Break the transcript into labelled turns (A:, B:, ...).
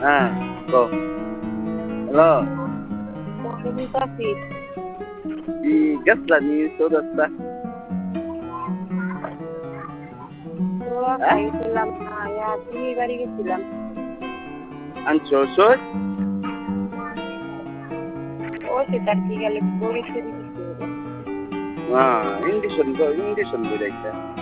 A: হ্যাঁ তো হ্যালো কি গেছলা নি চৌরাস্তা আনছো ওষুধ ইঞ্জেকশন করে একটা